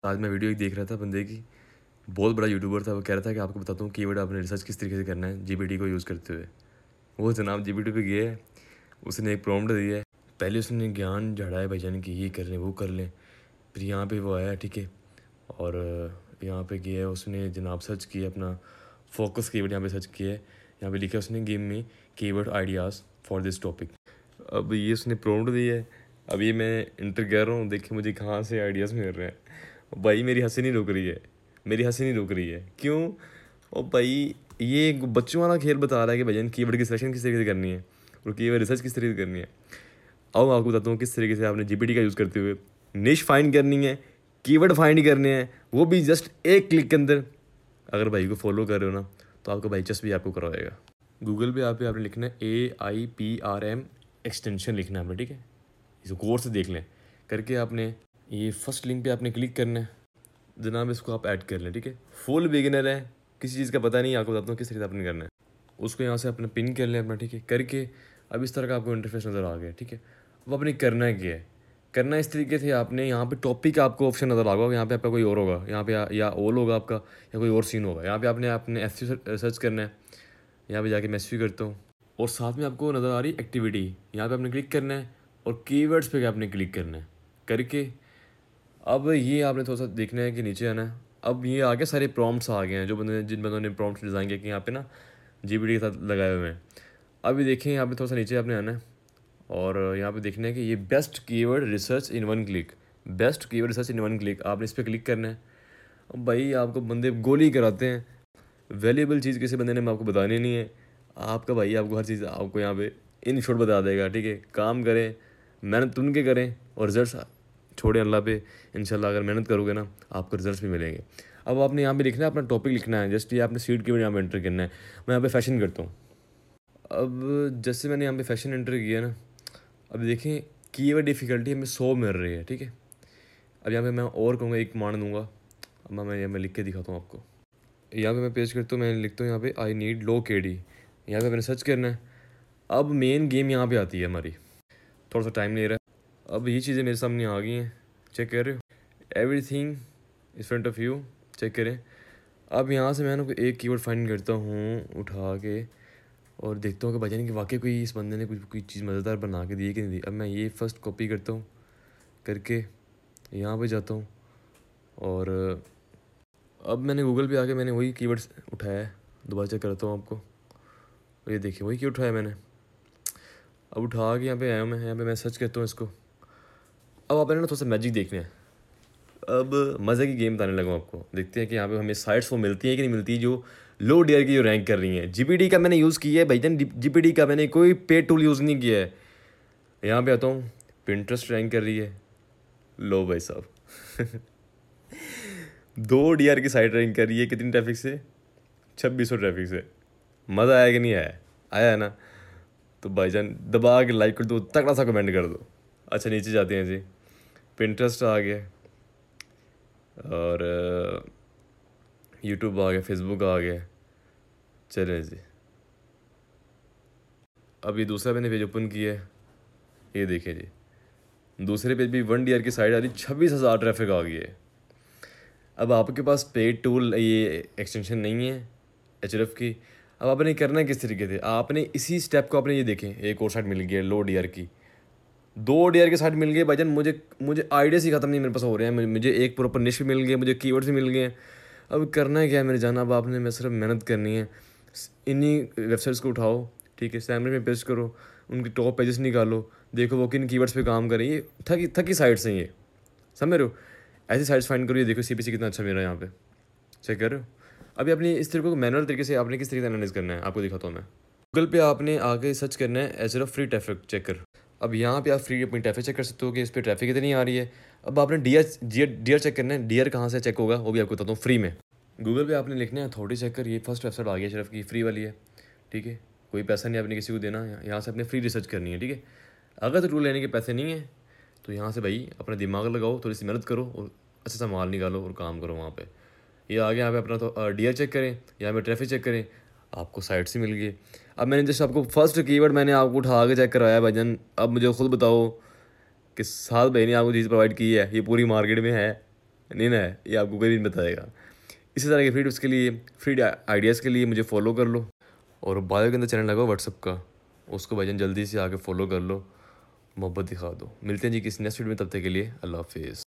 आज मैं वीडियो एक देख रहा था बंदे की, बहुत बड़ा यूट्यूबर था। वो कह रहा था कि आपको बताता हूँ कीवर्ड आपने रिसर्च किस तरीके से करना है जीपीटी को यूज़ करते हुए। वो जनाब जीपीटी पे गया है, उसने एक प्रॉम्प्ट दिया है। पहले उसने ज्ञान झाड़ा है भाईजान कि ये कर लें वो कर लें। फिर यहाँ पे वो आया, ठीक है, और यहाँ पे गया है, उसने जनाब सर्च किया अपना फोकस कीवर्ड यहाँ पे सर्च किया है। यहाँ पे लिखा है उसने give me keyword ideas for this topic. अब ये उसने प्रॉम्प्ट दिया है। अब ये मैं इंटर कर रहा हूँ, देखिए मुझे कहाँ से आइडियाज़ मिल रहे हैं। भाई मेरी हंसी नहीं रुक रही है, मेरी हंसी नहीं रुक रही है। क्यों? और भाई ये एक बच्चों वाला खेल बता रहा है कि भजन कीवर्ड की सिलेक्शन किस तरीके से करनी है और कीवर्ड रिसर्च किस तरीके से करनी है। अब मैं आपको बताता हूँ किस तरीके से आपने जीपीटी का यूज़ करते हुए निश फाइंड करनी है, कीवर्ड फाइंड करने हैं, वो भी जस्ट एक क्लिक के अंदर। अगर भाई को फॉलो कर रहे हो ना तो आपका भाई चस भी आपको करवाएगा। गूगल पे आपने लिखना है AIPRM एक्सटेंशन लिखना है आपने, ठीक है। इस कोर्स देख लें करके आपने ये फर्स्ट लिंक पे आपने क्लिक करना है जनाब, इसको आप ऐड कर लें, ठीक है। फुल बिगिनर है, किसी चीज़ का पता नहीं, आपको बताता हूँ किस तरीके से आपने करना है। उसको यहाँ से अपना पिन कर लें अपना, ठीक है, करके अब इस तरह का आपको इंटरफेस नज़र आ गया, ठीक है। अब आपने करना है क्या है, करना इस तरीके से आपने यहाँ पे टॉपिक आपको ऑप्शन नज़र आ गया, यहाँ पे आपका कोई और होगा, यहाँ पे या ऑल होगा आपका या कोई और सीन होगा। यहाँ पे आपने अपने एफ सर्च करना है, यहाँ पे जाके मैं एफ करता हूँ और साथ में आपको नज़र आ रही एक्टिविटी, यहाँ पे आपने क्लिक करना है और कीवर्ड्स पे आपने क्लिक करना है करके अब ये आपने थोड़ा सा देखना है कि नीचे आना है। अब ये आगे सारे प्रॉम्प्ट्स आ गए हैं जो जिन बंदों ने प्रॉम्प्ट्स डिज़ाइन किया कि यहाँ पे ना जीपीटी के साथ लगाए हुए हैं। अब ये देखें, यहाँ पे थोड़ा सा नीचे आपने आना है और यहाँ पे देखना है कि ये best keyword research in one click, best keyword research in one click, आपने इस पर क्लिक करना है। अब भाई आपको बंदे गोली कराते हैं, वैल्यूएबल चीज़ किसी बंदे ने आपको बतानी नहीं है। आपका भाई आपको हर चीज़ आपको यहाँ पे इन शॉर्ट बता देगा, ठीक है। काम करें, मेहनत तुन के करें और रिजल्ट छोड़े अल्लाह पे। इंशाल्लाह अगर मेहनत करोगे ना आपको रिजल्ट्स भी मिलेंगे। अब आपने यहाँ पे लिखना है, अपना टॉपिक लिखना है, जस्ट ये आपने सीट कीवर्ड यहाँ पे एंटर करना है। मैं यहाँ पे फैशन करता हूँ। अब जैसे मैंने यहाँ पे फैशन एंटर किया ना, अब देखें कीवर्ड डिफ़िकल्टी हमें 100 मिल रही है, ठीक है। अब यहाँ पे मैं और कहूँगा एक मान दूँगा। अब मैं यहाँ पे लिख के दिखाता हूँ आपको। यहाँ पे मैं पेश करता हूँ, मैं लिखता हूँ यहाँ पे आई नीड लो KD। यहाँ पे मैंने सर्च करना है। अब मेन गेम यहाँ पे आती है हमारी, थोड़ा सा टाइम ले रहा है। अब ये चीज़ें मेरे सामने आ गई हैं, चेक कर रहे हो, everything is front of you, check करें। अब यहाँ से मैं ना एक कीवर्ड फाइंड करता हूँ उठा के और देखता हूँ कि भाई कि वाकई कोई इस बंदे ने कुछ कोई चीज़ मज़ेदार बना के दी है कि नहीं दी। अब मैं ये फर्स्ट कॉपी करता हूँ करके यहाँ पे जाता हूँ और अब मैंने गूगल पे आके मैंने वही कीवर्ड्स उठाया है। दोबारा चेक करता हूँ आपको, ये देखिए वही कीवर्ड उठाया मैंने। अब उठा के यहाँ पे आया हूँ मैं, यहाँ पे मैं सर्च करता हूँ इसको। अब आपने ना थोड़ा सा मैजिक देखना है। अब मज़े की गेम बताने लगा आपको, देखते हैं कि यहाँ पे हमें साइट्स वो मिलती हैं कि नहीं मिलती जो लो डियर की जो रैंक कर रही हैं। जीपीटी का मैंने यूज़ किया है भाईजान, जीपीटी का मैंने कोई पेड टूल यूज़ नहीं किया है। यहाँ पे आता हूँ, पिंटरेस्ट रैंक कर रही है, लो भाई साहब 2 DR की साइट रैंक कर रही है, कितनी ट्रैफिक से, 2600 ट्रैफिक से। मज़ा आया कि नहीं आया? आया है ना? तो भाईजान दबा के लाइक कर दो, तगड़ा सा कमेंट कर दो। अच्छा नीचे जाते हैं जी, पिंटरेस्ट आ गया और यूट्यूब आ गया, फेसबुक आ गया। चलें जी, अब ये दूसरा मैंने पेज ओपन किया है, ये देखिए जी, दूसरे पेज भी 1 DR की साइड आ रही, 26,000 ट्रैफिक आ गई है। अब आपके पास पेड टूल ये एक्सटेंशन नहीं है HRF की। अब आपने करना है किस तरीके से, आपने इसी स्टेप को आपने ये देखें, एक और साइड मिल गई है लो DR की, 2 DR की साइड मिल गई भाईजान। मुझे आइडियाज़ ही ख़त्म नहीं मेरे पास हो रहे हैं। मुझे एक प्रॉपर निश भी मिल गया, मुझे कीवर्ड्स भी मिल गए हैं। अब करना है क्या है मेरे जान, अब आपने मैं सिर्फ मेहनत करनी है। इन्हीं वेबसाइट्स को उठाओ, ठीक है, सैमरी में पेस्ट करो, उनके टॉप पेजेस निकालो, देखो वो किन कीवर्ड्स पे काम करें। ये थकी साइट्स हैं ये, समझ रहे हो। ऐसी साइट्स फाइंड करो, ये देखो CPC कितना अच्छा मेरा यहाँ पे, चेक कर रहे हो। अभी अपनी इस तरीके को मैनुअल तरीके से आपने किस तरीके से एनालाइज करना है आपको दिखाता हूँ मैं। गूगल पे आपने आगे सर्च करना है HRF फ्री ट्रैफिक चेकर। अब यहाँ पे आप फ्री अपनी ट्रैफिक चेक कर सकते हो कि इस पर ट्रैफिक कितनी आ रही है। अब आपने डीआर चेक करना है, डीआर कहाँ से चेक होगा वो भी आपको बताता हूँ फ्री में। गूगल पे आपने लिखना है अथॉरिटी चेकर, ये फर्स्ट वेबसाइट आ गई HRF की, फ्री वाली है, ठीक है। कोई पैसा नहीं आपने किसी को देना, यहाँ से अपने फ्री रिसर्च करनी है, ठीक है। अगर तो टूल लेने के पैसे नहीं है तो यहाँ से भाई अपना दिमाग लगाओ, थोड़ी सी मेहनत करो और अच्छा सा माल निकालो और काम करो वहाँ पे। ये आगे यहाँ पे अपना तो डीआर चेक करें, यहाँ पे ट्रैफिक चेक करें, आपको साइट से मिल गई। अब मैंने जस्ट आपको फर्स्ट कीवर्ड मैंने आपको उठा के चेक करवाया भाईजान। अब मुझे खुद बताओ कि साल भाई ने आपको चीज़ प्रोवाइड की है, ये पूरी मार्केट में है, नहीं ना है, ये आपको कोई भी नहीं बताएगा। इसी तरह के फ्री टिप्स के लिए, फ्री आइडियाज़ के लिए मुझे फॉलो कर लो, और बायो के अंदर चैनल लगा व्हाट्सअप का, उसको भाईजान जल्दी से आके फॉलो कर लो, मोहब्बत दिखा दो। मिलते हैं जी किसी नेक्स्ट वीडियो में, तब तक के लिए अल्लाह हाफिज़।